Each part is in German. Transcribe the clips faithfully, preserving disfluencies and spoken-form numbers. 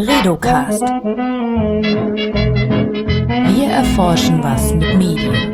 Bredocast. Wir erforschen was mit Medien.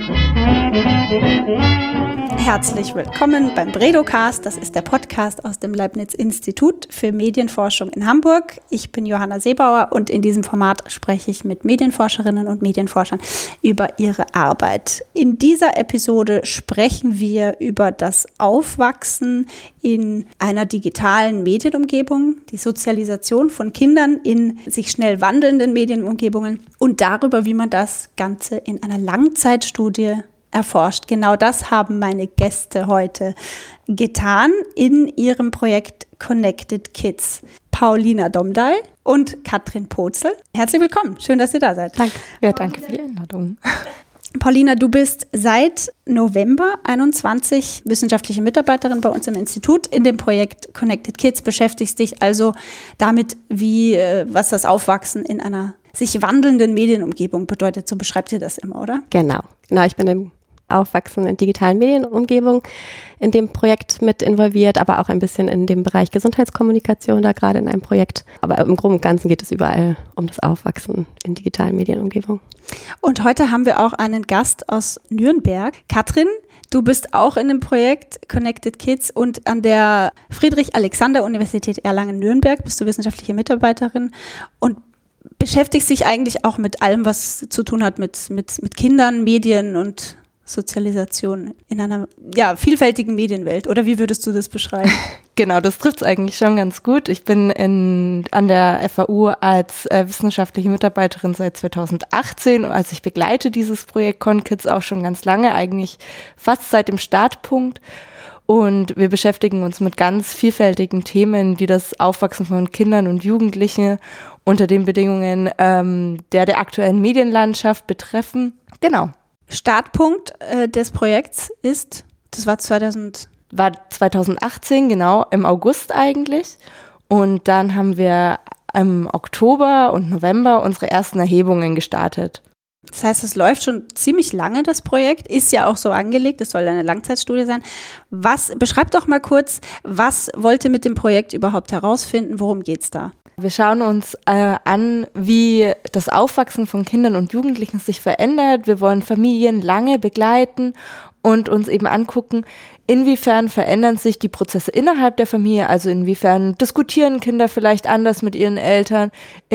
Herzlich willkommen beim Bredocast. Das ist der Podcast aus dem Leibniz-Institut für Medienforschung in Hamburg. Ich bin Johanna Seebauer und in diesem Format spreche ich mit Medienforscherinnen und Medienforschern über ihre Arbeit. In dieser Episode sprechen wir über das Aufwachsen in einer digitalen Medienumgebung, die Sozialisation von Kindern in sich schnell wandelnden Medienumgebungen und darüber, wie man das Ganze in einer Langzeitstudie erforscht. Genau das haben meine Gäste heute getan in ihrem Projekt Connected Kids. Paulina Domdal und Katrin Pozel. Herzlich willkommen. Schön, dass ihr da seid. Danke. Ja, danke für die Einladung. Paulina, du bist seit November einundzwanzig wissenschaftliche Mitarbeiterin bei uns im Institut in dem Projekt Connected Kids, beschäftigst dich also damit, wie, was das Aufwachsen in einer sich wandelnden Medienumgebung bedeutet. So beschreibt ihr das immer, oder? Genau. Genau, ich bin im Aufwachsen in digitalen Medienumgebung in dem Projekt mit involviert, aber auch ein bisschen in dem Bereich Gesundheitskommunikation da gerade in einem Projekt. Aber im Groben und Ganzen geht es überall um das Aufwachsen in digitalen Medienumgebung. Und heute haben wir auch einen Gast aus Nürnberg. Katrin, du bist auch in dem Projekt Connected Kids und an der Friedrich-Alexander-Universität Erlangen-Nürnberg bist du wissenschaftliche Mitarbeiterin und beschäftigst dich eigentlich auch mit allem, was zu tun hat mit, mit, mit Kindern, Medien und Sozialisation in einer ja, vielfältigen Medienwelt. Oder wie würdest du das beschreiben? Genau, das trifft es eigentlich schon ganz gut. Ich bin in, an der F A U als äh, wissenschaftliche Mitarbeiterin seit zweitausendachtzehn. Also ich begleite dieses Projekt ConKids auch schon ganz lange, eigentlich fast seit dem Startpunkt. Und wir beschäftigen uns mit ganz vielfältigen Themen, die das Aufwachsen von Kindern und Jugendlichen unter den Bedingungen ähm, der der aktuellen Medienlandschaft betreffen. Genau. Startpunkt äh, des Projekts ist, das war zweitausend War zweitausendachtzehn, genau, im August eigentlich. Und dann haben wir im Oktober und November unsere ersten Erhebungen gestartet. Das heißt, es läuft schon ziemlich lange, das Projekt, ist ja auch so angelegt, es soll eine Langzeitstudie sein. Was, beschreib doch mal kurz, was wollt ihr mit dem Projekt überhaupt herausfinden, worum geht's da? Wir schauen uns äh, an, wie das Aufwachsen von Kindern und Jugendlichen sich verändert. Wir wollen Familien lange begleiten und uns eben angucken, inwiefern verändern sich die Prozesse innerhalb der Familie, also inwiefern diskutieren Kinder vielleicht anders mit ihren Eltern,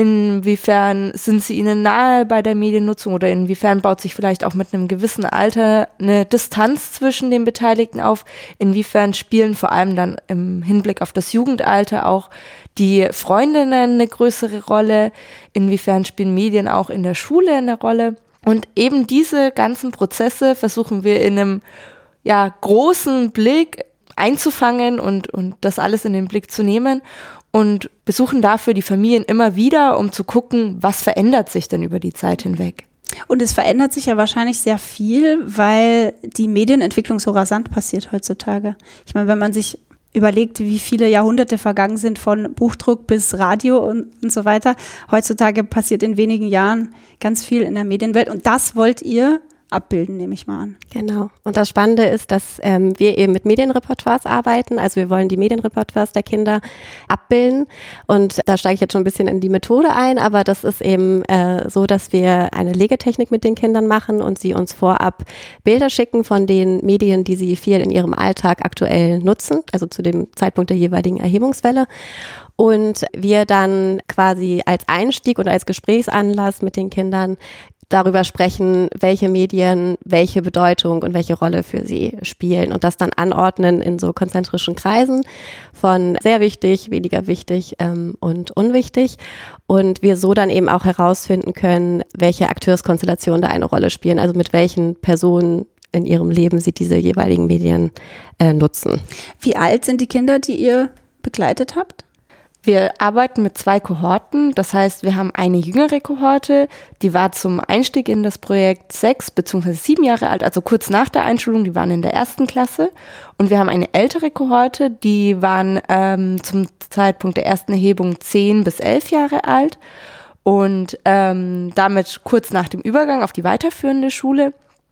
inwiefern sind sie ihnen nahe bei der Mediennutzung oder inwiefern baut sich vielleicht auch mit einem gewissen Alter eine Distanz zwischen den Beteiligten auf, inwiefern spielen vor allem dann im Hinblick auf das Jugendalter auch die Freundinnen eine größere Rolle, inwiefern spielen Medien auch in der Schule eine Rolle. Und eben diese ganzen Prozesse versuchen wir in einem ja, großen Blick einzufangen und, und das alles in den Blick zu nehmen und besuchen dafür die Familien immer wieder, um zu gucken, was verändert sich denn über die Zeit hinweg. Und es verändert sich ja wahrscheinlich sehr viel, weil die Medienentwicklung so rasant passiert heutzutage. Ich meine, wenn man sich überlegt, wie viele Jahrhunderte vergangen sind von Buchdruck bis Radio und, und so weiter. Heutzutage passiert in wenigen Jahren ganz viel in der Medienwelt und das wollt ihr abbilden, nehme ich mal an. Genau. Und das Spannende ist, dass ähm, wir eben mit Medienrepertoires arbeiten. Also wir wollen die Medienrepertoires der Kinder abbilden. Und da steige ich jetzt schon ein bisschen in die Methode ein, aber das ist eben äh, so, dass wir eine Legetechnik mit den Kindern machen und sie uns vorab Bilder schicken von den Medien, die sie viel in ihrem Alltag aktuell nutzen, also zu dem Zeitpunkt der jeweiligen Erhebungswelle. Und wir dann quasi als Einstieg oder als Gesprächsanlass mit den Kindern darüber sprechen, welche Medien welche Bedeutung und welche Rolle für sie spielen und das dann anordnen in so konzentrischen Kreisen von sehr wichtig, weniger wichtig ähm, und unwichtig und wir so dann eben auch herausfinden können, welche Akteurskonstellationen da eine Rolle spielen, also mit welchen Personen in ihrem Leben sie diese jeweiligen Medien äh, nutzen. Wie alt sind die Kinder, die ihr begleitet habt? Wir arbeiten mit zwei Kohorten, das heißt, wir haben eine jüngere Kohorte, die war zum Einstieg in das Projekt sechs bzw. sieben Jahre alt, also kurz nach der Einschulung, die waren in der ersten Klasse. Und wir haben eine ältere Kohorte, die waren ähm, zum Zeitpunkt der ersten Erhebung zehn bis elf Jahre alt und ähm, damit kurz nach dem Übergang auf die weiterführende Schule.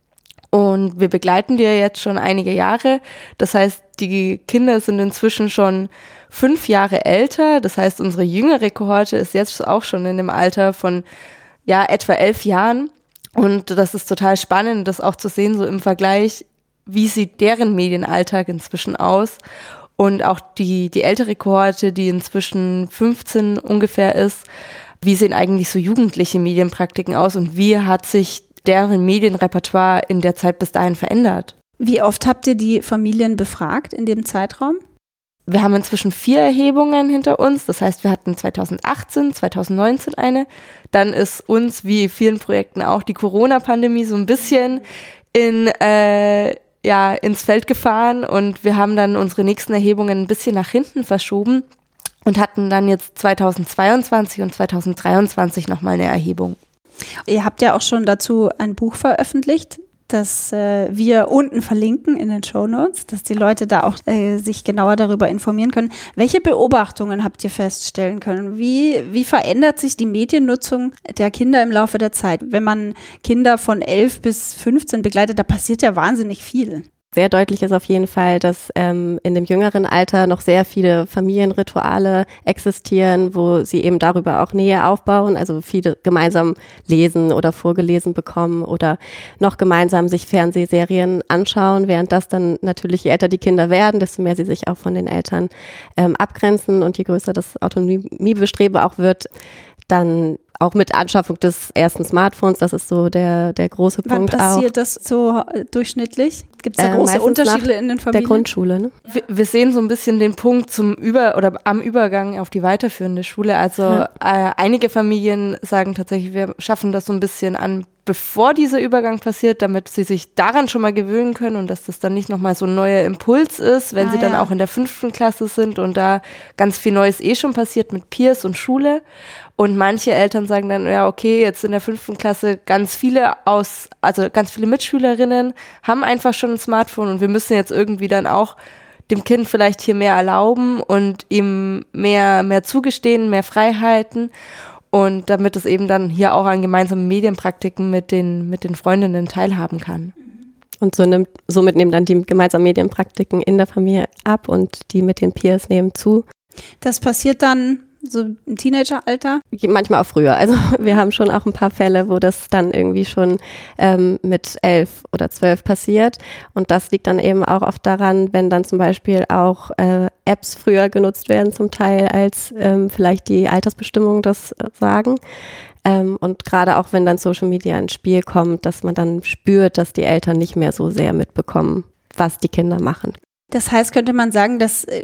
Und wir begleiten die ja jetzt schon einige Jahre. Das heißt, die Kinder sind inzwischen schon fünf Jahre älter. Das heißt, unsere jüngere Kohorte ist jetzt auch schon in dem Alter von ja etwa elf Jahren. Und das ist total spannend, das auch zu sehen, so im Vergleich, wie sieht deren Medienalltag inzwischen aus. Und auch die, die ältere Kohorte, die inzwischen fünfzehn ungefähr ist, wie sehen eigentlich so jugendliche Medienpraktiken aus und wie hat sich deren Medienrepertoire in der Zeit bis dahin verändert? Wie oft habt ihr die Familien befragt in dem Zeitraum? Wir haben inzwischen vier Erhebungen hinter uns. Das heißt, wir hatten zweitausendachtzehn, zweitausendneunzehn eine. Dann ist uns, wie vielen Projekten auch, die Corona-Pandemie so ein bisschen in, äh, ja, ins Feld gefahren. Und wir haben dann unsere nächsten Erhebungen ein bisschen nach hinten verschoben und hatten dann jetzt zweitausendzweiundzwanzig und zweitausenddreiundzwanzig nochmal eine Erhebung. Ihr habt ja auch schon dazu ein Buch veröffentlicht, das äh, wir unten verlinken in den Shownotes, dass die Leute da auch äh, sich genauer darüber informieren können. Welche Beobachtungen habt ihr feststellen können? Wie, wie verändert sich die Mediennutzung der Kinder im Laufe der Zeit? Wenn man Kinder von elf bis fünfzehn begleitet, da passiert ja wahnsinnig viel. Sehr deutlich ist auf jeden Fall, dass ähm, in dem jüngeren Alter noch sehr viele Familienrituale existieren, wo sie eben darüber auch Nähe aufbauen, also viele gemeinsam lesen oder vorgelesen bekommen oder noch gemeinsam sich Fernsehserien anschauen, während das dann natürlich, je älter die Kinder werden, desto mehr sie sich auch von den Eltern ähm, abgrenzen und je größer das Autonomiebestreben auch wird, dann auch mit Anschaffung des ersten Smartphones, das ist so der, der große Wann Punkt auch. Wann passiert das so durchschnittlich? Gibt es da Äh, große meistens Unterschiede nach in den Familien? Der Grundschule, ne? Wir, wir sehen so ein bisschen den Punkt zum Über- oder am Übergang auf die weiterführende Schule. Also Ja. äh, einige Familien sagen tatsächlich, wir schaffen das so ein bisschen an, bevor dieser Übergang passiert, damit sie sich daran schon mal gewöhnen können und dass das dann nicht nochmal so ein neuer Impuls ist, wenn Ah, sie dann ja. auch in der fünften Klasse sind und da ganz viel Neues eh schon passiert mit Peers und Schule. Und manche Eltern sagen dann, ja, okay, jetzt in der fünften Klasse ganz viele aus, also ganz viele Mitschülerinnen haben einfach schon ein Smartphone und wir müssen jetzt irgendwie dann auch dem Kind vielleicht hier mehr erlauben und ihm mehr, mehr zugestehen, mehr Freiheiten. Und damit es eben dann hier auch an gemeinsamen Medienpraktiken mit den, mit den Freundinnen teilhaben kann. Und so nimmt, somit nehmen dann die gemeinsamen Medienpraktiken in der Familie ab und die mit den Peers nehmen zu. Das passiert dann so im Teenageralter? Manchmal auch früher. Also wir haben schon auch ein paar Fälle, wo das dann irgendwie schon ähm, mit elf oder zwölf passiert. Und das liegt dann eben auch oft daran, wenn dann zum Beispiel auch äh, Apps früher genutzt werden zum Teil, als ähm, vielleicht die Altersbestimmungen das äh, sagen. Ähm, und gerade auch, wenn dann Social Media ins Spiel kommt, dass man dann spürt, dass die Eltern nicht mehr so sehr mitbekommen, was die Kinder machen. Das heißt, könnte man sagen, dass äh,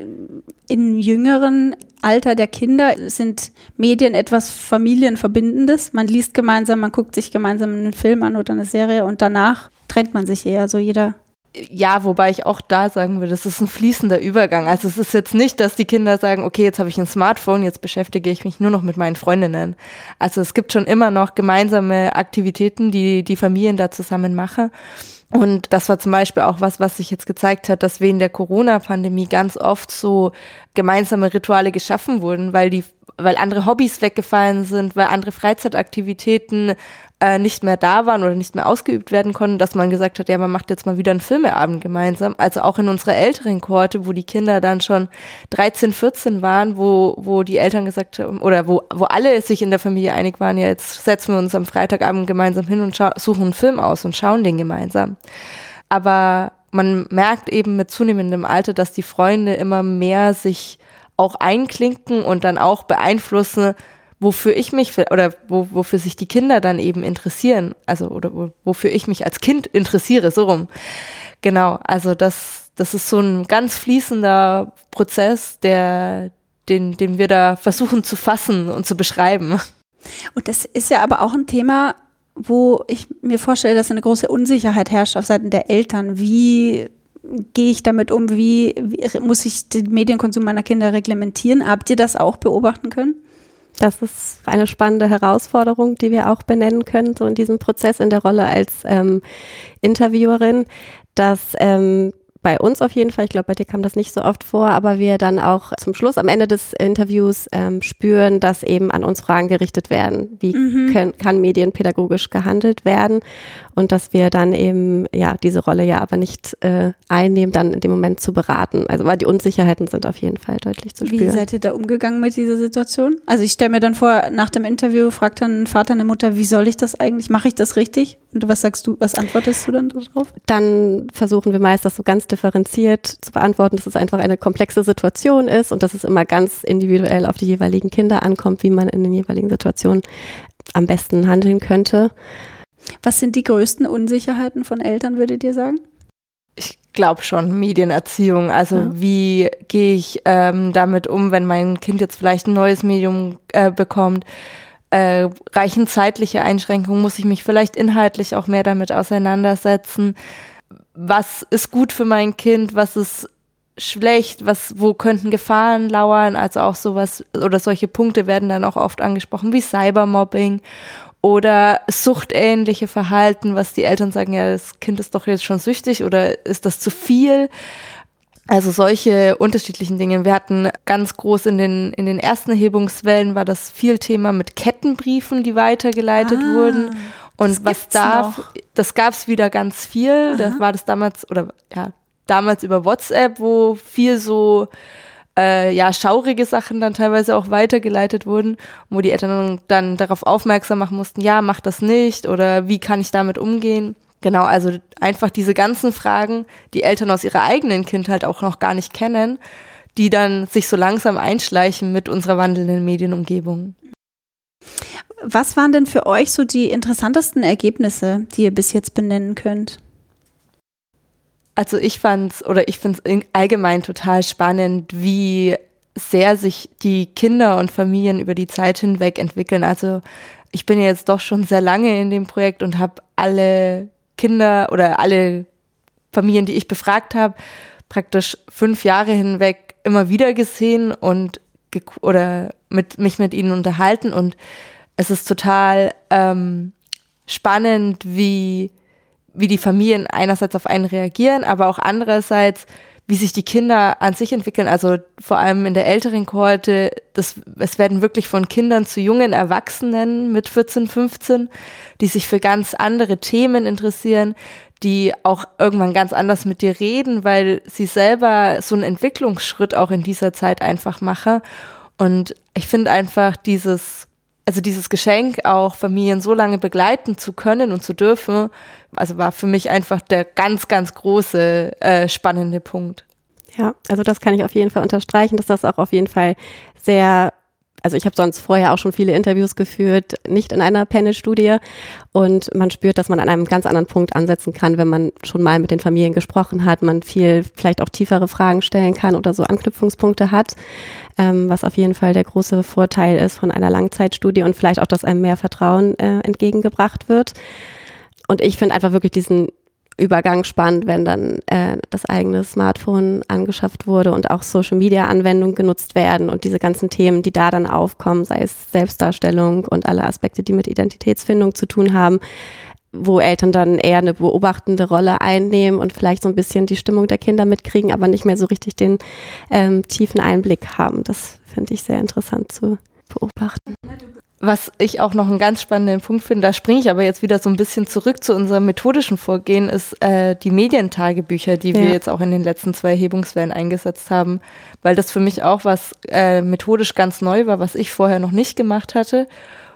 im jüngeren Alter der Kinder sind Medien etwas Familienverbindendes. Man liest gemeinsam, man guckt sich gemeinsam einen Film an oder eine Serie und danach trennt man sich eher, so jeder. Ja, wobei ich auch da sagen will, das ist ein fließender Übergang. Also es ist jetzt nicht, dass die Kinder sagen, okay, jetzt habe ich ein Smartphone, jetzt beschäftige ich mich nur noch mit meinen Freundinnen. Also es gibt schon immer noch gemeinsame Aktivitäten, die die Familien da zusammen machen. Und das war zum Beispiel auch was, was sich jetzt gezeigt hat, dass während der Corona-Pandemie ganz oft so gemeinsame Rituale geschaffen wurden, weil die, weil andere Hobbys weggefallen sind, weil andere Freizeitaktivitäten äh, nicht mehr da waren oder nicht mehr ausgeübt werden konnten, dass man gesagt hat, ja, man macht jetzt mal wieder einen Filmeabend gemeinsam. Also auch in unserer älteren Kohorte, wo die Kinder dann schon dreizehn, vierzehn waren, wo wo die Eltern gesagt haben, oder wo wo alle sich in der Familie einig waren, ja, jetzt setzen wir uns am Freitagabend gemeinsam hin und scha- suchen einen Film aus und schauen den gemeinsam. Aber man merkt eben mit zunehmendem Alter, dass die Freunde immer mehr sich auch einklinken und dann auch beeinflussen, wofür ich mich, oder wo, wofür sich die Kinder dann eben interessieren, also oder wo, wofür ich mich als Kind interessiere, so rum. Genau, also das, das ist so ein ganz fließender Prozess, der, den, den wir da versuchen zu fassen und zu beschreiben. Und das ist ja aber auch ein Thema, wo ich mir vorstelle, dass eine große Unsicherheit herrscht auf Seiten der Eltern. Wie gehe ich damit um? Wie, wie muss ich den Medienkonsum meiner Kinder reglementieren? Habt ihr das auch beobachten können? Das ist eine spannende Herausforderung, die wir auch benennen können, so in diesem Prozess in der Rolle als ähm, Interviewerin, dass ähm, bei uns auf jeden Fall, ich glaube, bei dir kam das nicht so oft vor, aber wir dann auch zum Schluss, am Ende des Interviews ähm, spüren, dass eben an uns Fragen gerichtet werden. Wie Mhm. können, kann medienpädagogisch gehandelt werden? Und dass wir dann eben, ja, diese Rolle ja aber nicht äh, einnehmen, dann in dem Moment zu beraten. Also, weil die Unsicherheiten sind auf jeden Fall deutlich zu Wie spüren. seid ihr da umgegangen mit dieser Situation? Also ich stelle mir dann vor, nach dem Interview fragt dann ein Vater, eine Mutter, wie soll ich das eigentlich? Mache ich das richtig? Und was sagst du, was antwortest du dann darauf? Dann versuchen wir meist, das so ganz differenziert zu beantworten, dass es einfach eine komplexe Situation ist und dass es immer ganz individuell auf die jeweiligen Kinder ankommt, wie man in den jeweiligen Situationen am besten handeln könnte. Was sind die größten Unsicherheiten von Eltern, würdet ihr sagen? Ich glaube schon, Medienerziehung. Also Ja. wie gehe ich ähm, damit um, wenn mein Kind jetzt vielleicht ein neues Medium äh, bekommt? Äh, reichen zeitliche Einschränkungen? Muss ich mich vielleicht inhaltlich auch mehr damit auseinandersetzen? Was ist gut für mein Kind? Was ist schlecht? Was, wo könnten Gefahren lauern? Also auch sowas oder solche Punkte werden dann auch oft angesprochen, wie Cybermobbing oder suchtähnliche Verhalten, was die Eltern sagen, ja, das Kind ist doch jetzt schon süchtig oder ist das zu viel? Also solche unterschiedlichen Dinge. Wir hatten ganz groß in den, in den ersten Erhebungswellen war das viel Thema mit Kettenbriefen, die weitergeleitet Ah, wurden. Und das was gibt's da, noch. das gab es wieder ganz viel. Das war das damals, oder ja, damals über WhatsApp, wo viel so äh, ja, schaurige Sachen dann teilweise auch weitergeleitet wurden, wo die Eltern dann darauf aufmerksam machen mussten, ja, mach das nicht oder wie kann ich damit umgehen? Genau, also einfach diese ganzen Fragen, die Eltern aus ihrer eigenen Kindheit auch noch gar nicht kennen, die dann sich so langsam einschleichen mit unserer wandelnden Medienumgebung. Was waren denn für euch so die interessantesten Ergebnisse, die ihr bis jetzt benennen könnt? Also ich fand's oder ich finde es allgemein total spannend, wie sehr sich die Kinder und Familien über die Zeit hinweg entwickeln. Also ich bin ja jetzt doch schon sehr lange in dem Projekt und habe alle Kinder oder alle Familien, die ich befragt habe, praktisch fünf Jahre hinweg immer wieder gesehen und ge- oder mit, mich mit ihnen unterhalten. Und es ist total ähm, spannend, wie wie die Familien einerseits auf einen reagieren, aber auch andererseits, wie sich die Kinder an sich entwickeln. Also vor allem in der älteren Kohorte, das, es werden wirklich von Kindern zu jungen Erwachsenen mit vierzehn, fünfzehn, die sich für ganz andere Themen interessieren, die auch irgendwann ganz anders mit dir reden, weil sie selber so einen Entwicklungsschritt auch in dieser Zeit einfach machen. Und ich finde einfach dieses, also dieses Geschenk, auch Familien so lange begleiten zu können und zu dürfen, also war für mich einfach der ganz, ganz große, äh, spannende Punkt. Ja, also das kann ich auf jeden Fall unterstreichen, dass das auch auf jeden Fall sehr, also ich habe sonst vorher auch schon viele Interviews geführt, nicht in einer Panel-Studie, und man spürt, dass man an einem ganz anderen Punkt ansetzen kann, wenn man schon mal mit den Familien gesprochen hat, man viel vielleicht auch tiefere Fragen stellen kann oder so Anknüpfungspunkte hat, ähm, was auf jeden Fall der große Vorteil ist von einer Langzeitstudie und vielleicht auch, dass einem mehr Vertrauen äh, entgegengebracht wird. Und ich finde einfach wirklich diesen Übergang spannend, wenn dann äh, das eigene Smartphone angeschafft wurde und auch Social-Media-Anwendungen genutzt werden und diese ganzen Themen, die da dann aufkommen, sei es Selbstdarstellung und alle Aspekte, die mit Identitätsfindung zu tun haben, wo Eltern dann eher eine beobachtende Rolle einnehmen und vielleicht so ein bisschen die Stimmung der Kinder mitkriegen, aber nicht mehr so richtig den ähm, tiefen Einblick haben. Das finde ich sehr interessant zu beobachten. Was ich auch noch einen ganz spannenden Punkt finde, da springe ich aber jetzt wieder so ein bisschen zurück zu unserem methodischen Vorgehen, ist äh, die Medientagebücher, die Ja. wir jetzt auch in den letzten zwei Erhebungswellen eingesetzt haben, weil das für mich auch was äh, methodisch ganz neu war, was ich vorher noch nicht gemacht hatte.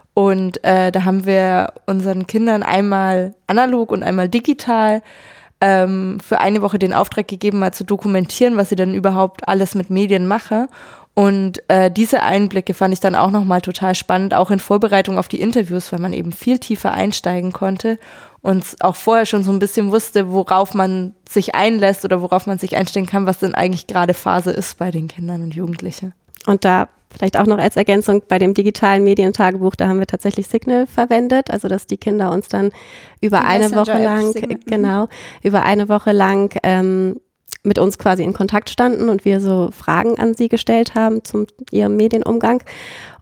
Und äh, da haben wir unseren Kindern einmal analog und einmal digital ähm, für eine Woche den Auftrag gegeben, mal zu dokumentieren, was sie denn überhaupt alles mit Medien mache. Und äh, diese Einblicke fand ich dann auch nochmal total spannend, auch in Vorbereitung auf die Interviews, weil man eben viel tiefer einsteigen konnte und auch vorher schon so ein bisschen wusste, worauf man sich einlässt oder worauf man sich einstellen kann, was denn eigentlich gerade Phase ist bei den Kindern und Jugendlichen. Und da vielleicht auch noch als Ergänzung bei dem digitalen Medientagebuch, da haben wir tatsächlich Signal verwendet, also dass die Kinder uns dann über Die eine Woche Messenger-App lang, Signal, mhm. genau, über eine Woche lang ähm, mit uns quasi in Kontakt standen und wir so Fragen an sie gestellt haben zum ihrem Medienumgang.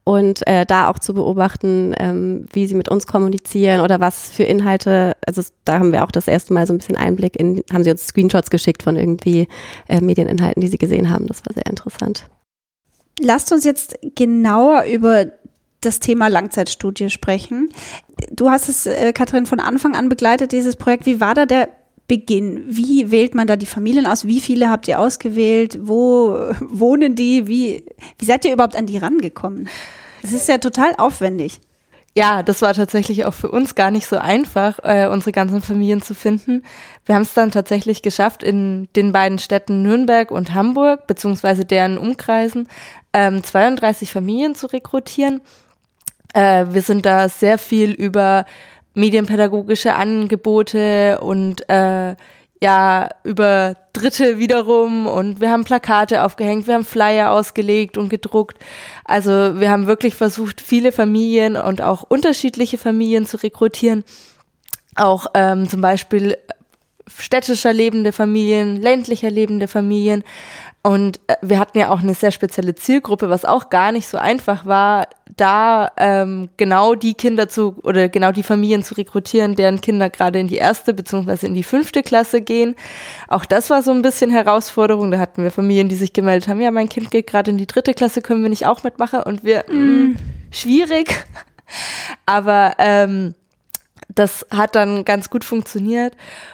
und äh, da auch zu beobachten, ähm, wie sie mit uns kommunizieren oder was für Inhalte, also da haben wir auch das erste Mal so ein bisschen Einblick in, haben sie uns Screenshots geschickt von irgendwie äh, Medieninhalten, die sie gesehen haben. Das war sehr interessant. Lasst uns jetzt genauer über das Thema Langzeitstudie sprechen. Du hast es, äh, Katrin, von Anfang an begleitet, dieses Projekt. Wie war da der Beginn? Wie wählt man da die Familien aus? Wie viele habt ihr ausgewählt? Wo wohnen die? Wie, wie seid ihr überhaupt an die rangekommen? Das ist ja total aufwendig. Ja, das war tatsächlich auch für uns gar nicht so einfach, äh, unsere ganzen Familien zu finden. Wir haben es dann tatsächlich geschafft, in den beiden Städten Nürnberg und Hamburg, beziehungsweise deren Umkreisen, ähm, zweiunddreißig Familien zu rekrutieren. Äh, wir sind da sehr viel über medienpädagogische Angebote und äh, ja, über Dritte wiederum, und wir haben Plakate aufgehängt, wir haben Flyer ausgelegt und gedruckt. Also wir haben wirklich versucht, viele Familien und auch unterschiedliche Familien zu rekrutieren. Auch ähm, zum Beispiel städtischer lebende Familien, ländlicher lebende Familien. Und äh, wir hatten ja auch eine sehr spezielle Zielgruppe, was auch gar nicht so einfach war, da ähm, genau die Kinder zu oder genau die Familien zu rekrutieren, deren Kinder gerade in die erste beziehungsweise in die fünfte Klasse gehen. Auch das war so ein bisschen Herausforderung. Da hatten wir Familien, die sich gemeldet haben, ja, mein Kind geht gerade in die dritte Klasse, können wir nicht auch mitmachen? Und wir, mm. mh, schwierig. Aber ähm, das hat dann ganz gut funktioniert.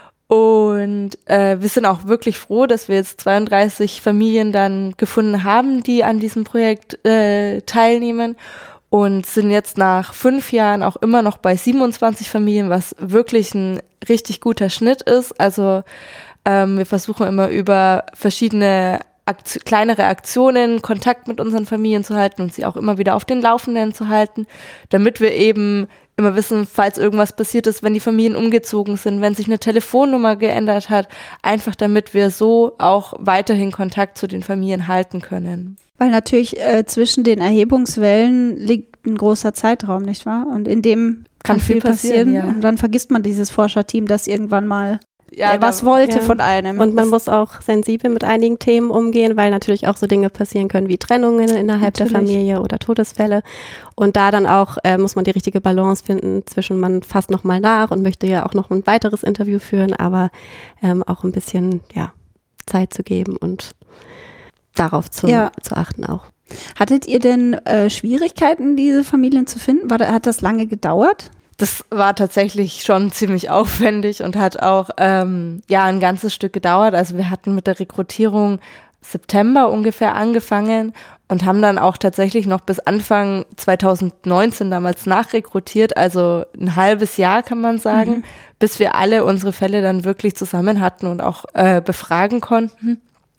Und äh, wir sind auch wirklich froh, dass wir jetzt zweiunddreißig Familien dann gefunden haben, die an diesem Projekt äh, teilnehmen, und sind jetzt nach fünf Jahren auch immer noch bei siebenundzwanzig Familien, was wirklich ein richtig guter Schnitt ist. Also ähm, wir versuchen immer über verschiedene Aktion, kleinere Aktionen Kontakt mit unseren Familien zu halten und sie auch immer wieder auf den Laufenden zu halten, damit wir eben immer wissen, falls irgendwas passiert ist, wenn die Familien umgezogen sind, wenn sich eine Telefonnummer geändert hat, einfach damit wir so auch weiterhin Kontakt zu den Familien halten können. Weil natürlich äh, zwischen den Erhebungswellen liegt ein großer Zeitraum, nicht wahr? Und in dem kann, kann viel passieren. passieren ja. Und dann vergisst man dieses Forscherteam, das irgendwann mal ja, was da, wollte ja. von einem. Und man muss auch sensibel mit einigen Themen umgehen, weil natürlich auch so Dinge passieren können wie Trennungen innerhalb natürlich. der Familie oder Todesfälle. Und da dann auch äh, muss man die richtige Balance finden zwischen, man fasst nochmal nach und möchte ja auch noch ein weiteres Interview führen, aber ähm, auch ein bisschen ja, Zeit zu geben und darauf zu, ja. zu achten auch. Hattet ihr denn äh, Schwierigkeiten, diese Familien zu finden? War da, hat das lange gedauert? Das war tatsächlich schon ziemlich aufwendig und hat auch ähm, ja ein ganzes Stück gedauert. Also wir hatten mit der Rekrutierung September ungefähr angefangen und haben dann auch tatsächlich noch bis Anfang zweitausendneunzehn damals nachrekrutiert, also ein halbes Jahr kann man sagen, mhm. bis wir alle unsere Fälle dann wirklich zusammen hatten und auch äh, befragen konnten.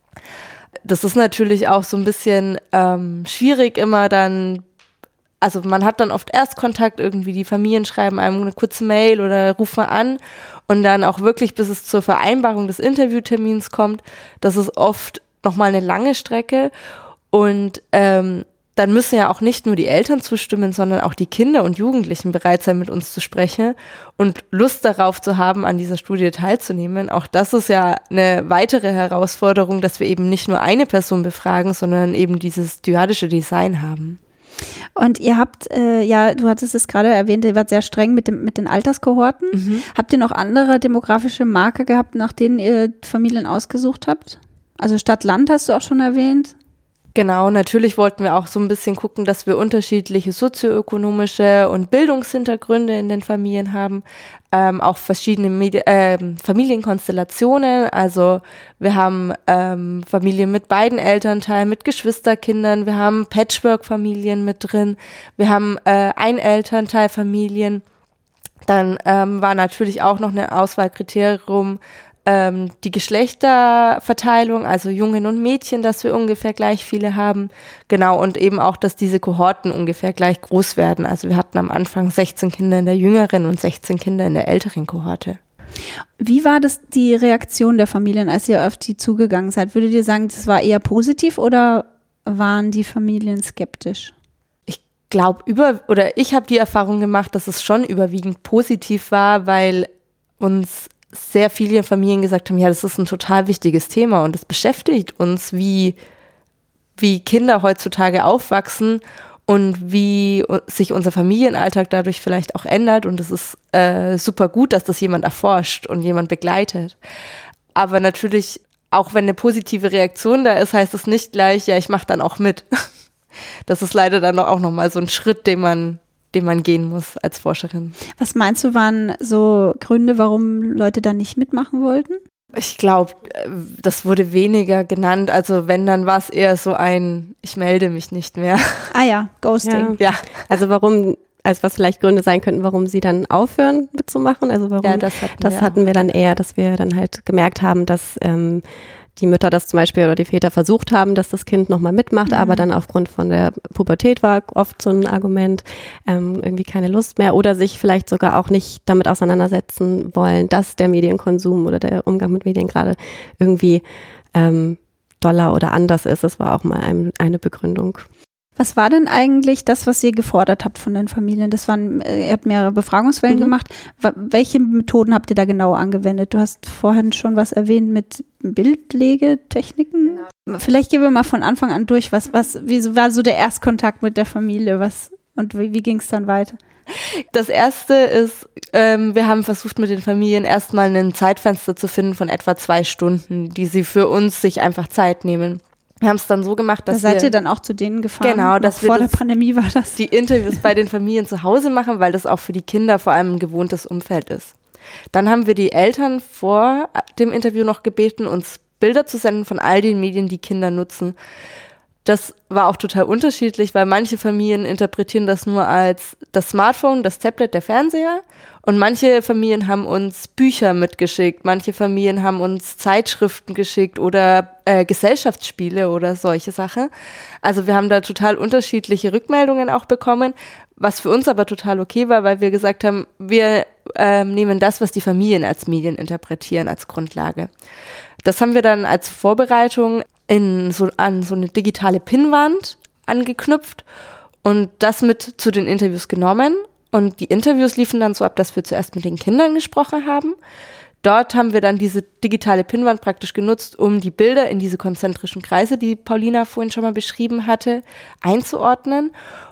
Das ist natürlich auch so ein bisschen ähm, schwierig immer dann. Also man hat dann oft Erstkontakt, irgendwie die Familien schreiben einem eine kurze Mail oder rufen an, und dann auch wirklich, bis es zur Vereinbarung des Interviewtermins kommt, das ist oft nochmal eine lange Strecke, und ähm, dann müssen ja auch nicht nur die Eltern zustimmen, sondern auch die Kinder und Jugendlichen bereit sein, mit uns zu sprechen und Lust darauf zu haben, an dieser Studie teilzunehmen. Auch das ist ja eine weitere Herausforderung, dass wir eben nicht nur eine Person befragen, sondern eben dieses dyadische Design haben. Und ihr habt, äh, ja, du hattest es gerade erwähnt, ihr wart sehr streng mit, dem, mit den Alterskohorten. Mhm. Habt ihr noch andere demografische Marker gehabt, nach denen ihr Familien ausgesucht habt? Also Stadt-Land hast du auch schon erwähnt. Genau, natürlich wollten wir auch so ein bisschen gucken, dass wir unterschiedliche sozioökonomische und Bildungshintergründe in den Familien haben, ähm, auch verschiedene Medi- äh, Familienkonstellationen. Also wir haben ähm, Familien mit beiden Elternteilen, mit Geschwisterkindern, wir haben Patchwork-Familien mit drin, wir haben äh, Einelternteilfamilien. Dann ähm, war natürlich auch noch eine Auswahlkriterium, Ähm, die Geschlechterverteilung, also Jungen und Mädchen, dass wir ungefähr gleich viele haben. Genau, und eben auch, dass diese Kohorten ungefähr gleich groß werden. Also wir hatten am Anfang sechzehn Kinder in der jüngeren und sechzehn Kinder in der älteren Kohorte. Wie war das die Reaktion der Familien, als ihr auf die zugegangen seid? Würdet ihr sagen, das war eher positiv oder waren die Familien skeptisch? Ich glaube, über oder ich habe die Erfahrung gemacht, dass es schon überwiegend positiv war, weil uns sehr viele Familien gesagt haben, ja, das ist ein total wichtiges Thema und es beschäftigt uns, wie, wie Kinder heutzutage aufwachsen, und wie sich unser Familienalltag dadurch vielleicht auch ändert. Und es ist äh, super gut, dass das jemand erforscht und jemand begleitet. Aber natürlich, auch wenn eine positive Reaktion da ist, heißt es nicht gleich, ja, ich mache dann auch mit. Das ist leider dann auch nochmal so ein Schritt, den man, den man gehen muss als Forscherin. Was meinst du, waren so Gründe, warum Leute da nicht mitmachen wollten? Ich glaube, das wurde weniger genannt. Also wenn, dann war es eher so ein, ich melde mich nicht mehr. Ah ja, Ghosting. Ja, Also warum, also was vielleicht Gründe sein könnten, warum sie dann aufhören mitzumachen. Also warum, ja das hatten das wir. hatten wir dann eher, dass wir dann halt gemerkt haben, dass ähm, die Mütter das zum Beispiel oder die Väter versucht haben, dass das Kind nochmal mitmacht, Mhm. aber dann aufgrund von der Pubertät war oft so ein Argument, ähm, irgendwie keine Lust mehr oder sich vielleicht sogar auch nicht damit auseinandersetzen wollen, dass der Medienkonsum oder der Umgang mit Medien gerade irgendwie ähm, doller oder anders ist. Das war auch mal ein, eine Begründung. Was war denn eigentlich das, was ihr gefordert habt von den Familien? Das waren, äh, ihr habt mehrere Befragungswellen Mhm. gemacht. Wa- welche Methoden habt ihr da genau angewendet? Du hast vorhin schon was erwähnt mit Bildlegetechniken. Vielleicht gehen wir mal von Anfang an durch. Was, was, wie war so der Erstkontakt mit der Familie? Was, und wie, wie ging es dann weiter? Das erste ist, ähm, wir haben versucht, mit den Familien erstmal ein Zeitfenster zu finden von etwa zwei Stunden, die sie für uns sich einfach Zeit nehmen. Wir haben es dann so gemacht, Da dass seid wir ihr dann auch zu denen gefahren? Genau, Noch dass wir vor der das- Pandemie war das. die Interviews bei den Familien zu Hause machen, weil das auch für die Kinder vor allem ein gewohntes Umfeld ist. Dann haben wir die Eltern vor dem Interview noch gebeten, uns Bilder zu senden von all den Medien, die Kinder nutzen. Das war auch total unterschiedlich, weil manche Familien interpretieren das nur als das Smartphone, das Tablet, der Fernseher. Und manche Familien haben uns Bücher mitgeschickt, manche Familien haben uns Zeitschriften geschickt oder äh, Gesellschaftsspiele oder solche Sachen. Also wir haben da total unterschiedliche Rückmeldungen auch bekommen, was für uns aber total okay war, weil wir gesagt haben, wir ähm, nehmen das, was die Familien als Medien interpretieren, als Grundlage. Das haben wir dann als Vorbereitung in so, an so eine digitale Pinnwand angeknüpft und das mit zu den Interviews genommen. Und die Interviews liefen dann so ab, dass wir zuerst mit den Kindern gesprochen haben. Dort haben wir dann diese digitale Pinnwand praktisch genutzt, um die Bilder in diese konzentrischen Kreise, die Paulina vorhin schon mal beschrieben hatte, einzuordnen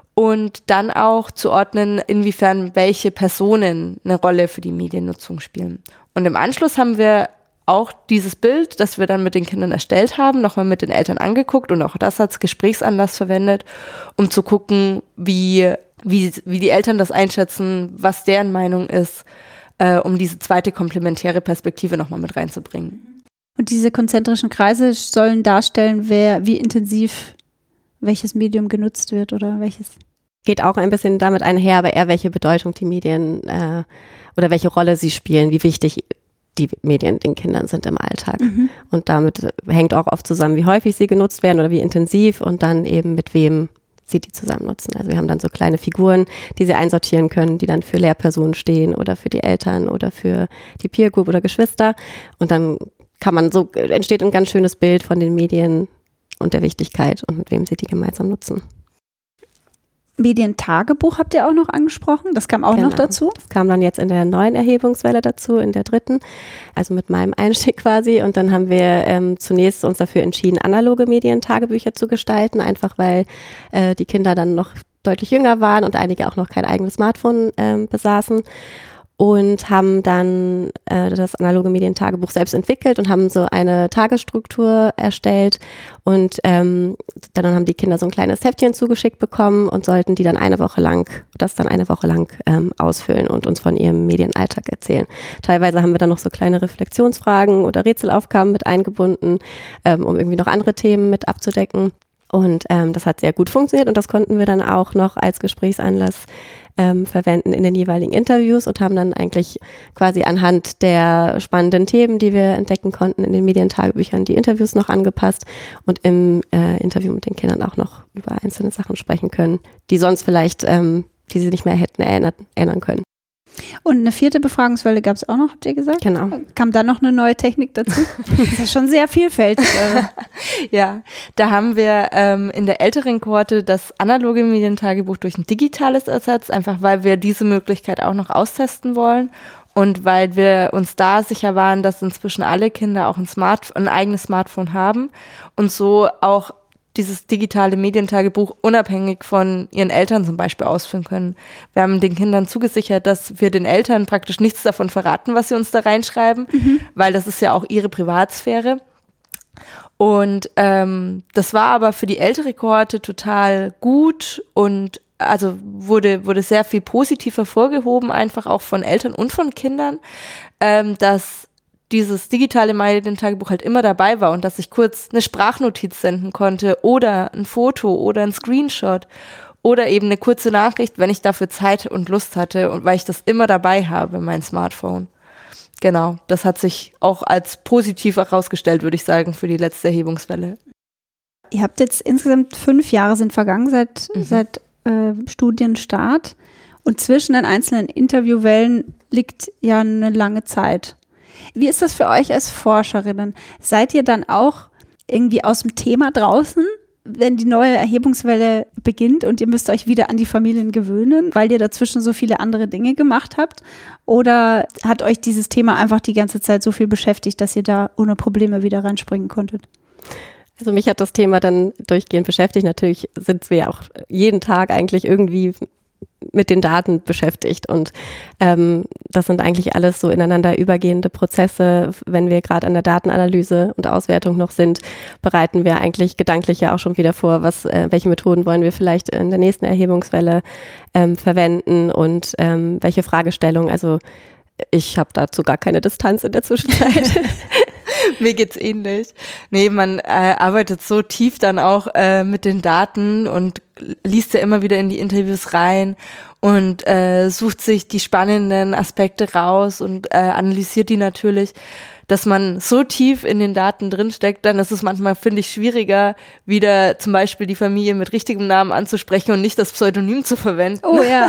und dann auch zu ordnen, inwiefern welche Personen eine Rolle für die Mediennutzung spielen. Und im Anschluss haben wir auch dieses Bild, das wir dann mit den Kindern erstellt haben, nochmal mit den Eltern angeguckt und auch das als Gesprächsanlass verwendet, um zu gucken, wie, wie, wie die Eltern das einschätzen, was deren Meinung ist, äh, um diese zweite komplementäre Perspektive nochmal mit reinzubringen. Und diese konzentrischen Kreise sollen darstellen, wer, wie intensiv welches Medium genutzt wird oder welches. Geht auch ein bisschen damit einher, aber eher welche Bedeutung die Medien äh, oder welche Rolle sie spielen, wie wichtig die Medien den Kindern sind im Alltag. Mhm. Und damit hängt auch oft zusammen, wie häufig sie genutzt werden oder wie intensiv und dann eben mit wem sie die zusammen nutzen. Also wir haben dann so kleine Figuren, die sie einsortieren können, die dann für Lehrpersonen stehen oder für die Eltern oder für die Peer Group oder Geschwister. Und dann kann man so, entsteht ein ganz schönes Bild von den Medien und der Wichtigkeit und mit wem sie die gemeinsam nutzen. Medientagebuch habt ihr auch noch angesprochen. Das kam auch Genau. noch dazu. Das kam dann jetzt in der neuen Erhebungswelle dazu, in der dritten, also mit meinem Einstieg quasi. Und dann haben wir ähm, zunächst uns dafür entschieden, analoge Medientagebücher zu gestalten, einfach weil äh, die Kinder dann noch deutlich jünger waren und einige auch noch kein eigenes Smartphone ähm, besaßen. Und haben dann äh, das analoge Medientagebuch selbst entwickelt und haben so eine Tagesstruktur erstellt. Und ähm, dann haben die Kinder so ein kleines Heftchen zugeschickt bekommen und sollten die dann eine Woche lang, das dann eine Woche lang ähm, ausfüllen und uns von ihrem Medienalltag erzählen. Teilweise haben wir dann noch so kleine Reflexionsfragen oder Rätselaufgaben mit eingebunden, ähm, um irgendwie noch andere Themen mit abzudecken. Und ähm, das hat sehr gut funktioniert und das konnten wir dann auch noch als Gesprächsanlass ähm, verwenden in den jeweiligen Interviews und haben dann eigentlich quasi anhand der spannenden Themen, die wir entdecken konnten in den Medientagebüchern, die Interviews noch angepasst und im äh, Interview mit den Kindern auch noch über einzelne Sachen sprechen können, die sonst vielleicht, ähm, die sie nicht mehr hätten erinnert, erinnern können. Und eine vierte Befragungswelle gab es auch noch, habt ihr gesagt? Genau. Kam da noch eine neue Technik dazu? Das ist schon sehr vielfältig. Also. Ja, da haben wir ähm, in der älteren Kohorte das analoge Medientagebuch durch ein digitales ersetzt, einfach weil wir diese Möglichkeit auch noch austesten wollen und weil wir uns da sicher waren, dass inzwischen alle Kinder auch ein, Smart- ein eigenes Smartphone haben und so auch dieses digitale Medientagebuch unabhängig von ihren Eltern zum Beispiel ausfüllen können. Wir haben den Kindern zugesichert, dass wir den Eltern praktisch nichts davon verraten, was sie uns da reinschreiben, mhm. weil das ist ja auch ihre Privatsphäre. Und ähm, das war aber für die ältere Kohorte total gut und also wurde, wurde sehr viel positiv hervorgehoben, einfach auch von Eltern und von Kindern, ähm, dass dieses digitale Medientagebuch halt immer dabei war und dass ich kurz eine Sprachnotiz senden konnte oder ein Foto oder ein Screenshot oder eben eine kurze Nachricht, wenn ich dafür Zeit und Lust hatte und weil ich das immer dabei habe, mein Smartphone. Genau, das hat sich auch als positiv herausgestellt, würde ich sagen, für die letzte Erhebungswelle. Ihr habt jetzt insgesamt fünf Jahre sind vergangen seit, mhm. seit äh, Studienstart und zwischen den einzelnen Interviewwellen liegt ja eine lange Zeit. Wie ist das für euch als Forscherinnen? Seid ihr dann auch irgendwie aus dem Thema draußen, wenn die neue Erhebungswelle beginnt und ihr müsst euch wieder an die Familien gewöhnen, weil ihr dazwischen so viele andere Dinge gemacht habt? Oder hat euch dieses Thema einfach die ganze Zeit so viel beschäftigt, dass ihr da ohne Probleme wieder reinspringen konntet? Also mich hat das Thema dann durchgehend beschäftigt. Natürlich sind wir ja auch jeden Tag eigentlich irgendwie mit den Daten beschäftigt und ähm, das sind eigentlich alles so ineinander übergehende Prozesse. Wenn wir gerade an der Datenanalyse und Auswertung noch sind, bereiten wir eigentlich gedanklich ja auch schon wieder vor, was, äh, welche Methoden wollen wir vielleicht in der nächsten Erhebungswelle ähm, verwenden und ähm, welche Fragestellungen. Also ich habe dazu gar keine Distanz in der Zwischenzeit. Mir geht's ähnlich. Nee, man äh, arbeitet so tief dann auch äh, mit den Daten und liest ja immer wieder in die Interviews rein und äh, sucht sich die spannenden Aspekte raus und äh, analysiert die natürlich, dass man so tief in den Daten drinsteckt, dann ist es manchmal, finde ich, schwieriger, wieder zum Beispiel die Familie mit richtigem Namen anzusprechen und nicht das Pseudonym zu verwenden. Oh ja.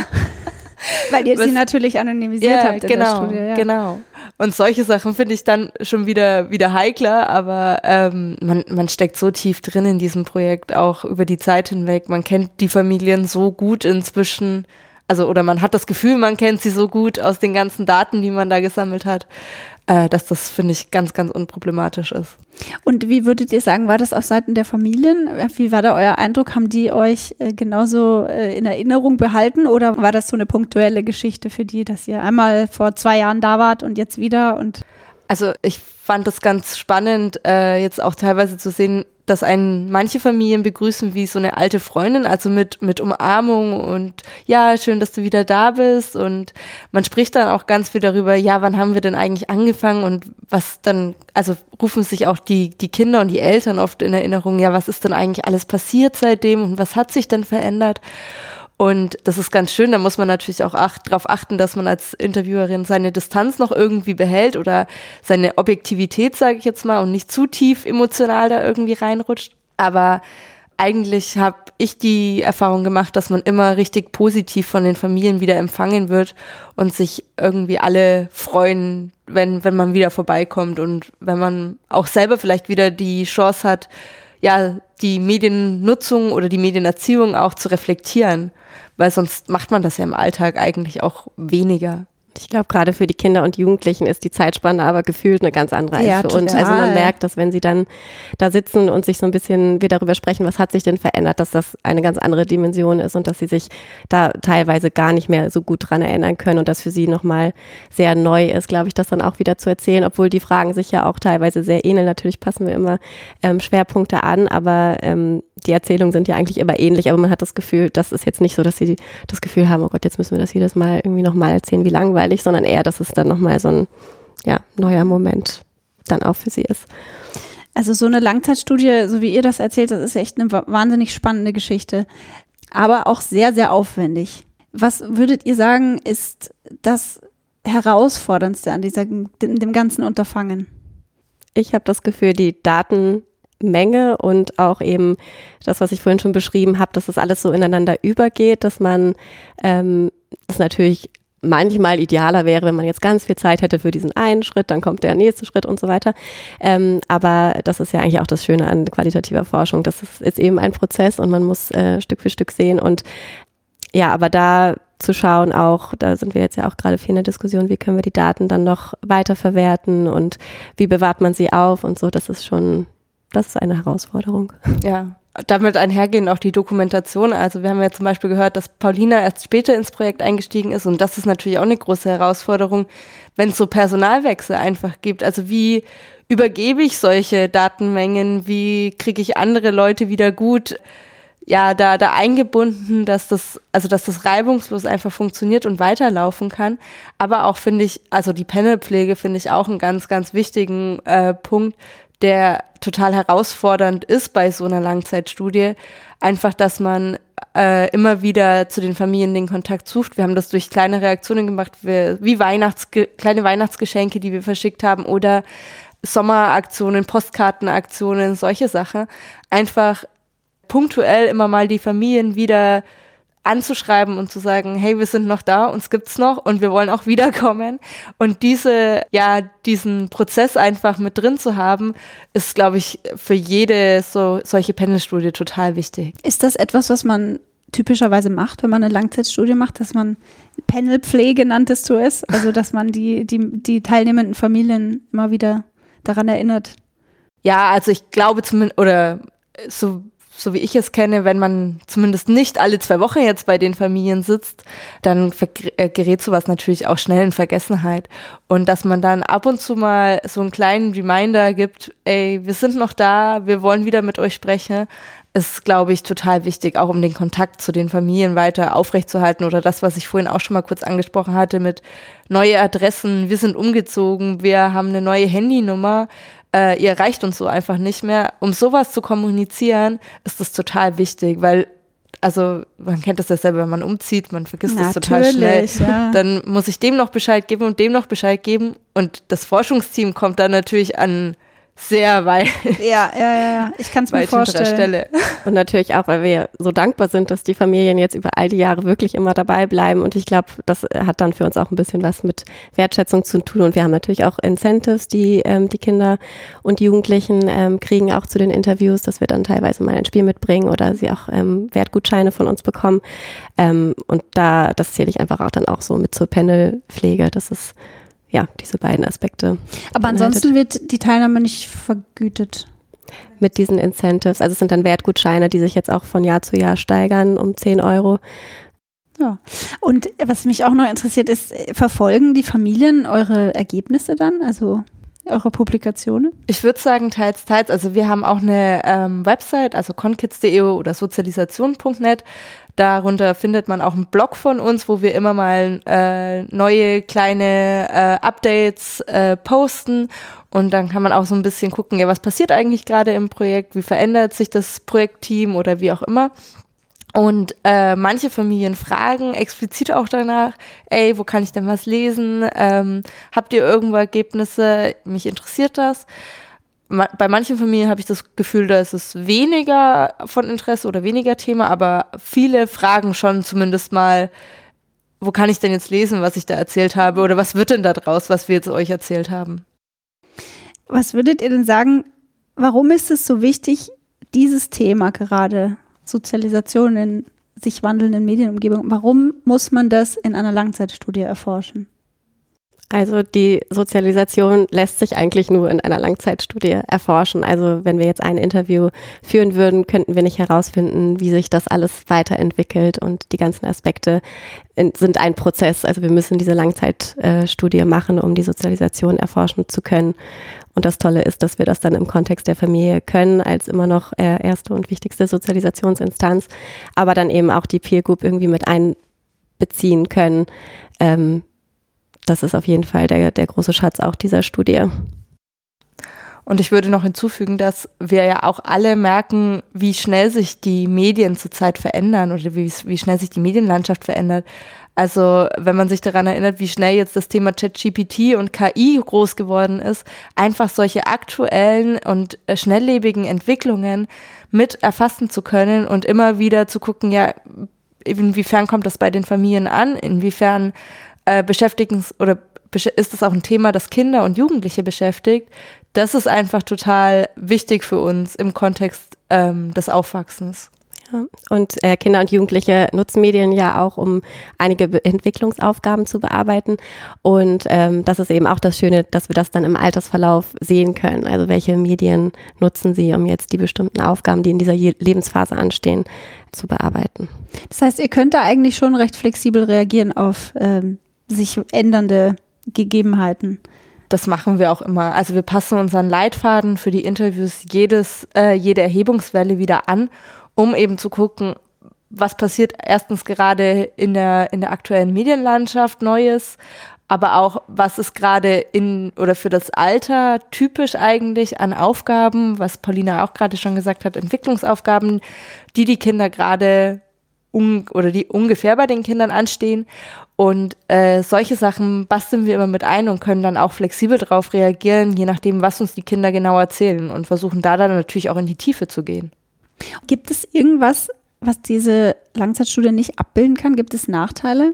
Weil ihr Was, sie natürlich anonymisiert ja, habt in genau, der Studie. Ja, genau. Und solche Sachen finde ich dann schon wieder wieder heikler, aber ähm, man, man steckt so tief drin in diesem Projekt, auch über die Zeit hinweg. Man kennt die Familien so gut inzwischen, also oder man hat das Gefühl, man kennt sie so gut aus den ganzen Daten, die man da gesammelt hat, äh, dass das, finde ich, ganz, ganz unproblematisch ist. Und wie würdet ihr sagen, war das auf Seiten der Familien? Wie war da euer Eindruck? Haben die euch äh, genauso äh, in Erinnerung behalten oder war das so eine punktuelle Geschichte für die, dass ihr einmal vor zwei Jahren da wart und jetzt wieder? Und also ich fand das ganz spannend, äh, jetzt auch teilweise zu sehen, dass einen manche Familien begrüßen wie so eine alte Freundin, also mit mit Umarmung und ja, schön, dass du wieder da bist und man spricht dann auch ganz viel darüber, ja, wann haben wir denn eigentlich angefangen und was dann, also rufen sich auch die die Kinder und die Eltern oft in Erinnerung, ja, was ist denn eigentlich alles passiert seitdem und was hat sich denn verändert? Und das ist ganz schön, da muss man natürlich auch acht, darauf achten, dass man als Interviewerin seine Distanz noch irgendwie behält oder seine Objektivität, sage ich jetzt mal, und nicht zu tief emotional da irgendwie reinrutscht. Aber eigentlich habe ich die Erfahrung gemacht, dass man immer richtig positiv von den Familien wieder empfangen wird und sich irgendwie alle freuen, wenn, wenn man wieder vorbeikommt und wenn man auch selber vielleicht wieder die Chance hat, ja, die Mediennutzung oder die Medienerziehung auch zu reflektieren. Weil sonst macht man das ja im Alltag eigentlich auch weniger. Ich glaube, gerade für die Kinder und Jugendlichen ist die Zeitspanne aber gefühlt eine ganz andere als ja, für total. uns. Also man merkt, dass wenn sie dann da sitzen und sich so ein bisschen wir darüber sprechen, was hat sich denn verändert, dass das eine ganz andere Dimension ist und dass sie sich da teilweise gar nicht mehr so gut dran erinnern können und das für sie nochmal sehr neu ist, glaube ich, das dann auch wieder zu erzählen, obwohl die Fragen sich ja auch teilweise sehr ähneln. Natürlich passen wir immer ähm, Schwerpunkte an, aber ähm, die Erzählungen sind ja eigentlich immer ähnlich, aber man hat das Gefühl, das ist jetzt nicht so, dass sie das Gefühl haben, oh Gott, jetzt müssen wir das jedes Mal irgendwie nochmal erzählen, wie langweilig, sondern eher, dass es dann nochmal so ein ja, neuer Moment dann auch für sie ist. Also so eine Langzeitstudie, so wie ihr das erzählt, das ist echt eine wahnsinnig spannende Geschichte, aber auch sehr, sehr aufwendig. Was würdet ihr sagen, ist das Herausforderndste an dieser, dem, dem ganzen Unterfangen? Ich habe das Gefühl, die Datenmenge und auch eben das, was ich vorhin schon beschrieben habe, dass das alles so ineinander übergeht, dass man ähm, das natürlich manchmal idealer wäre, wenn man jetzt ganz viel Zeit hätte für diesen einen Schritt, dann kommt der nächste Schritt und so weiter. Ähm, aber das ist ja eigentlich auch das Schöne an qualitativer Forschung. Das ist, ist eben ein Prozess und man muss äh, Stück für Stück sehen. Und ja, aber da zu schauen auch, da sind wir jetzt ja auch gerade viel in der Diskussion, wie können wir die Daten dann noch weiterverwerten und wie bewahrt man sie auf und so, das ist schon, das ist eine Herausforderung. Ja. damit einhergehen auch die Dokumentation. Also wir haben ja zum Beispiel gehört, dass Paulina erst später ins Projekt eingestiegen ist und das ist natürlich auch eine große Herausforderung, wenn es so Personalwechsel einfach gibt. Also wie übergebe ich solche Datenmengen? Wie kriege ich andere Leute wieder gut ja, da, da eingebunden, dass das, also, dass das reibungslos einfach funktioniert und weiterlaufen kann. Aber auch finde ich, also die Panelpflege finde ich auch einen ganz, ganz wichtigen äh, Punkt, der total herausfordernd ist bei so einer Langzeitstudie. Einfach, dass man äh, immer wieder zu den Familien den Kontakt sucht. Wir haben das durch kleine Reaktionen gemacht, wie, wie Weihnachts kleine Weihnachtsgeschenke, die wir verschickt haben oder Sommeraktionen, Postkartenaktionen, solche Sachen. Einfach punktuell immer mal die Familien wieder anzuschreiben und zu sagen, hey, wir sind noch da, uns gibt's noch und wir wollen auch wiederkommen. Und diese, ja, diesen Prozess einfach mit drin zu haben, ist, glaube ich, für jede so solche Panelstudie total wichtig. Ist das etwas, was man typischerweise macht, wenn man eine Langzeitstudie macht, dass man Panelpflege nanntest du es, also dass man die, die, die teilnehmenden Familien immer wieder daran erinnert? Ja, also ich glaube zumindest, oder so so wie ich es kenne, wenn man zumindest nicht alle zwei Wochen jetzt bei den Familien sitzt, dann gerät sowas natürlich auch schnell in Vergessenheit. Und dass man dann ab und zu mal so einen kleinen Reminder gibt, ey, wir sind noch da, wir wollen wieder mit euch sprechen, ist, glaube ich, total wichtig, auch um den Kontakt zu den Familien weiter aufrechtzuerhalten oder das, was ich vorhin auch schon mal kurz angesprochen hatte mit neue Adressen, wir sind umgezogen, wir haben eine neue Handynummer, Äh, ihr erreicht uns so einfach nicht mehr. Um sowas zu kommunizieren, ist das total wichtig, weil, also man kennt das ja selber, wenn man umzieht, man vergisst das total schnell. Ja. Dann muss ich dem noch Bescheid geben und dem noch Bescheid geben und das Forschungsteam kommt dann natürlich an sehr weit. Ja, ja, ja, ich kann es mir vorstellen. Stelle. Und natürlich auch, weil wir so dankbar sind, dass die Familien jetzt über all die Jahre wirklich immer dabei bleiben. Und ich glaube, das hat dann für uns auch ein bisschen was mit Wertschätzung zu tun. Und wir haben natürlich auch Incentives, die ähm, die Kinder und Jugendlichen ähm, kriegen, auch zu den Interviews, dass wir dann teilweise mal ein Spiel mitbringen oder sie auch ähm, Wertgutscheine von uns bekommen. Ähm, und da, das zähle ich einfach auch dann auch so mit zur Panelpflege. Das ist ja, diese beiden Aspekte. Aber ansonsten wird die Teilnahme nicht vergütet. Mit diesen Incentives. Also es sind dann Wertgutscheine, die sich jetzt auch von Jahr zu Jahr steigern um zehn Euro. Ja. Und was mich auch noch interessiert ist, verfolgen die Familien eure Ergebnisse dann? Also eure Publikationen? Ich würde sagen, teils, teils. Also wir haben auch eine ähm, Website, also conkids punkt de oder sozialisation punkt net. Darunter findet man auch einen Blog von uns, wo wir immer mal äh, neue kleine äh, Updates äh, posten und dann kann man auch so ein bisschen gucken, ja, was passiert eigentlich gerade im Projekt, wie verändert sich das Projektteam oder wie auch immer. Und äh, manche Familien fragen explizit auch danach, ey, wo kann ich denn was lesen? Ähm, habt ihr irgendwo Ergebnisse? Mich interessiert das. Bei manchen Familien habe ich das Gefühl, da ist es weniger von Interesse oder weniger Thema, aber viele fragen schon zumindest mal, wo kann ich denn jetzt lesen, was ich da erzählt habe oder was wird denn da draus, was wir jetzt euch erzählt haben? Was würdet ihr denn sagen, warum ist es so wichtig, dieses Thema gerade, Sozialisation in sich wandelnden Medienumgebungen, warum muss man das in einer Langzeitstudie erforschen? Also die Sozialisation lässt sich eigentlich nur in einer Langzeitstudie erforschen. Also wenn wir jetzt ein Interview führen würden, könnten wir nicht herausfinden, wie sich das alles weiterentwickelt und die ganzen Aspekte sind ein Prozess. Also wir müssen diese Langzeitstudie machen, um die Sozialisation erforschen zu können. Und das Tolle ist, dass wir das dann im Kontext der Familie können, als immer noch erste und wichtigste Sozialisationsinstanz, aber dann eben auch die Peer Group irgendwie mit einbeziehen können. Ähm, Das ist auf jeden Fall der, der große Schatz auch dieser Studie. Und ich würde noch hinzufügen, dass wir ja auch alle merken, wie schnell sich die Medien zurzeit verändern oder wie, wie schnell sich die Medienlandschaft verändert. Also wenn man sich daran erinnert, wie schnell jetzt das Thema ChatGPT und K I groß geworden ist, einfach solche aktuellen und äh, schnelllebigen Entwicklungen mit erfassen zu können und immer wieder zu gucken, ja, inwiefern kommt das bei den Familien an, inwiefern Äh, beschäftigen oder besch- ist das auch ein Thema, das Kinder und Jugendliche beschäftigt. Das ist einfach total wichtig für uns im Kontext ähm, des Aufwachsens. Ja. Und äh, Kinder und Jugendliche nutzen Medien ja auch, um einige Be- Entwicklungsaufgaben zu bearbeiten. Und ähm, das ist eben auch das Schöne, dass wir das dann im Altersverlauf sehen können. Also welche Medien nutzen sie, um jetzt die bestimmten Aufgaben, die in dieser Je- Lebensphase anstehen, zu bearbeiten. Das heißt, ihr könnt da eigentlich schon recht flexibel reagieren auf ähm, sich ändernde Gegebenheiten. Das machen wir auch immer. Also wir passen unseren Leitfaden für die Interviews jedes, äh, jede Erhebungswelle wieder an, um eben zu gucken, was passiert erstens gerade in der, in der aktuellen Medienlandschaft Neues, aber auch, was ist gerade in oder für das Alter typisch eigentlich an Aufgaben, was Paulina auch gerade schon gesagt hat, Entwicklungsaufgaben, die die Kinder gerade un- oder die ungefähr bei den Kindern anstehen. Und äh, solche Sachen basteln wir immer mit ein und können dann auch flexibel darauf reagieren, je nachdem, was uns die Kinder genau erzählen, und versuchen da dann natürlich auch in die Tiefe zu gehen. Gibt es irgendwas, was diese Langzeitstudie nicht abbilden kann? Gibt es Nachteile?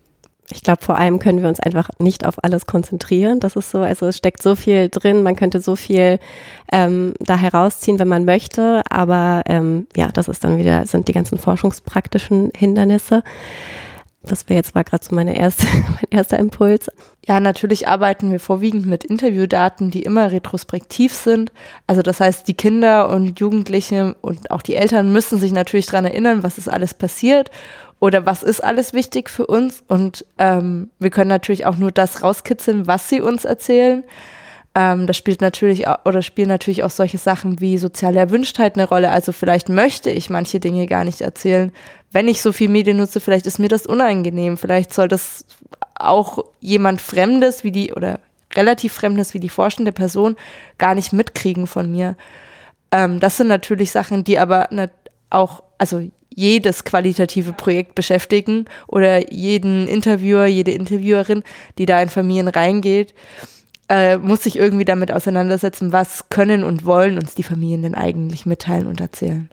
Ich glaube, vor allem können wir uns einfach nicht auf alles konzentrieren. Das ist so, also es steckt so viel drin, man könnte so viel ähm, da herausziehen, wenn man möchte. Aber ähm, ja, das ist dann wieder, sind die ganzen forschungspraktischen Hindernisse. Das wäre jetzt mal gerade so meine erste, mein erster Impuls. Ja, natürlich arbeiten wir vorwiegend mit Interviewdaten, die immer retrospektiv sind. Also das heißt, die Kinder und Jugendliche und auch die Eltern müssen sich natürlich daran erinnern, was ist alles passiert oder was ist alles wichtig für uns. Und ähm, wir können natürlich auch nur das rauskitzeln, was sie uns erzählen. Ähm, das spielt natürlich auch, oder spielen natürlich auch solche Sachen wie soziale Erwünschtheit eine Rolle. Also vielleicht möchte ich manche Dinge gar nicht erzählen. Wenn ich so viel Medien nutze, vielleicht ist mir das unangenehm. Vielleicht soll das auch jemand Fremdes wie die, oder relativ Fremdes wie die forschende Person gar nicht mitkriegen von mir. Ähm, das sind natürlich Sachen, die aber ne, auch, also jedes qualitative Projekt beschäftigen oder jeden Interviewer, jede Interviewerin, die da in Familien reingeht, äh, muss sich irgendwie damit auseinandersetzen, was können und wollen uns die Familien denn eigentlich mitteilen und erzählen.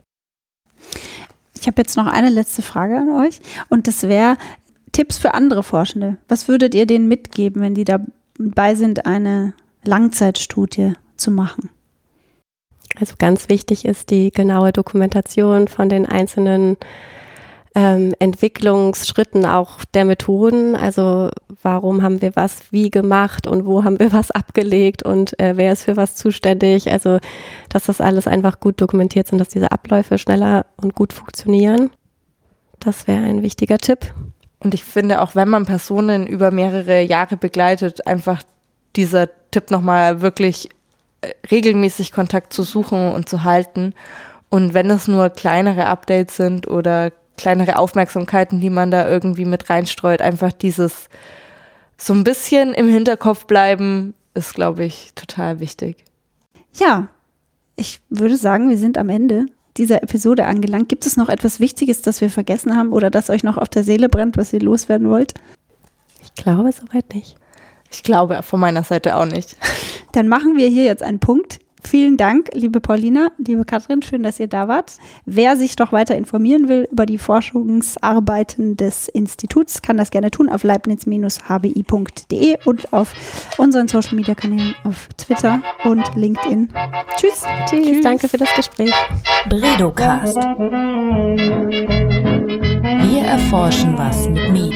Ich habe jetzt noch eine letzte Frage an euch und das wäre Tipps für andere Forschende. Was würdet ihr denen mitgeben, wenn die dabei sind, eine Langzeitstudie zu machen? Also ganz wichtig ist die genaue Dokumentation von den einzelnen ähm, Entwicklungsschritten, auch der Methoden. Also warum haben wir was wie gemacht und wo haben wir was abgelegt und äh, wer ist für was zuständig. Also dass das alles einfach gut dokumentiert sind, dass diese Abläufe schneller und gut funktionieren. Das wäre ein wichtiger Tipp. Und ich finde, auch wenn man Personen über mehrere Jahre begleitet, einfach dieser Tipp nochmal wirklich regelmäßig Kontakt zu suchen und zu halten. Und wenn es nur kleinere Updates sind oder kleinere Aufmerksamkeiten, die man da irgendwie mit reinstreut, einfach dieses so ein bisschen im Hinterkopf bleiben, ist, glaube ich, total wichtig. Ja, ich würde sagen, wir sind am Ende dieser Episode angelangt. Gibt es noch etwas Wichtiges, das wir vergessen haben oder das euch noch auf der Seele brennt, was ihr loswerden wollt? Ich glaube soweit nicht. Ich glaube von meiner Seite auch nicht. Dann machen wir hier jetzt einen Punkt. Vielen Dank, liebe Paulina, liebe Katrin, schön, dass ihr da wart. Wer sich noch weiter informieren will über die Forschungsarbeiten des Instituts, kann das gerne tun auf leibniz Bindestrich h b i punkt d e und auf unseren Social-Media-Kanälen auf Twitter und LinkedIn. Tschüss. Tschüss, Tschüss. Danke für das Gespräch. Bredocast. Wir erforschen was mit Medien.